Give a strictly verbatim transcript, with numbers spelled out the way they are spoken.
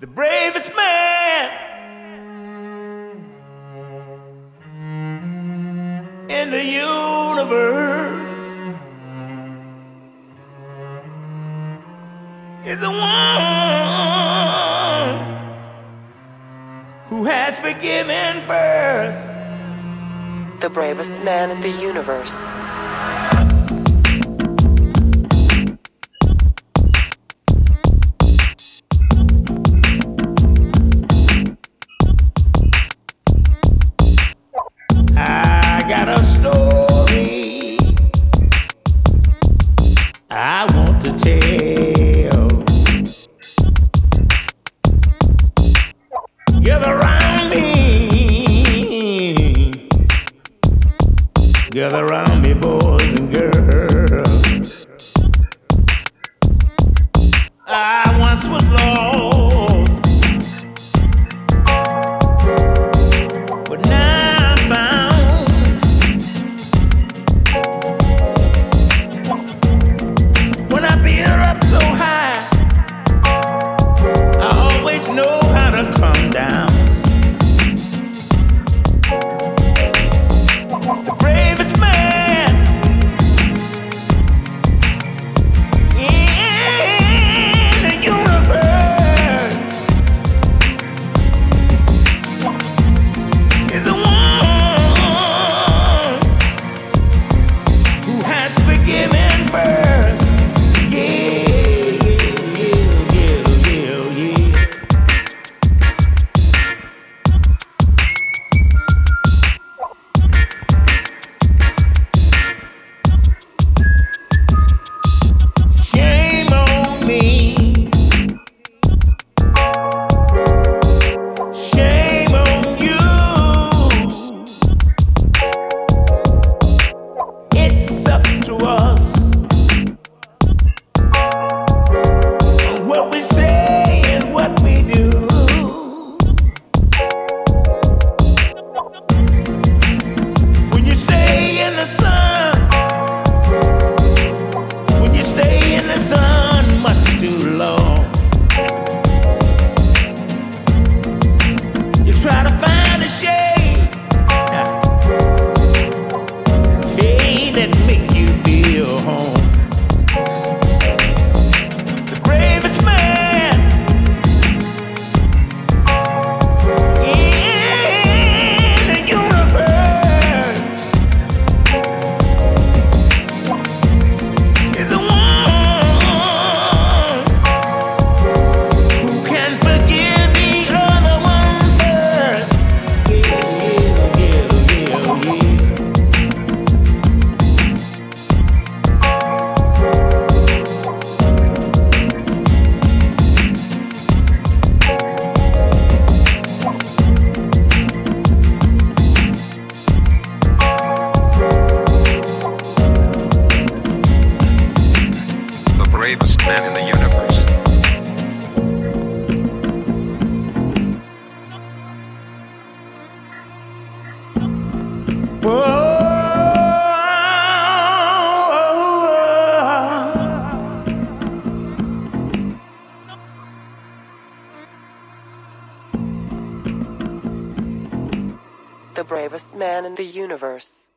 The bravest man in the universe is the one who has forgiven first. The bravest man in the universe. I got a story I want to tell. Gather around me, gather around me, boys and girls. I once was lost, but now I'm found. When I beat her up so high, I always know how to come down. The bravest man in the universe is the one who has forgiven first. Yeah, yeah, yeah, yeah, yeah. Shame on me. Shame on you. It's up to us on what we say and what we do. When you stay in the sun, when you stay in the sun much too long, you try to find a shade, shade that make you feel home. The bravest man in the universe is the one who can forgive the other one first. Yeah, yeah, yeah, yeah, yeah. The bravest man in the universe. The bravest man in the universe.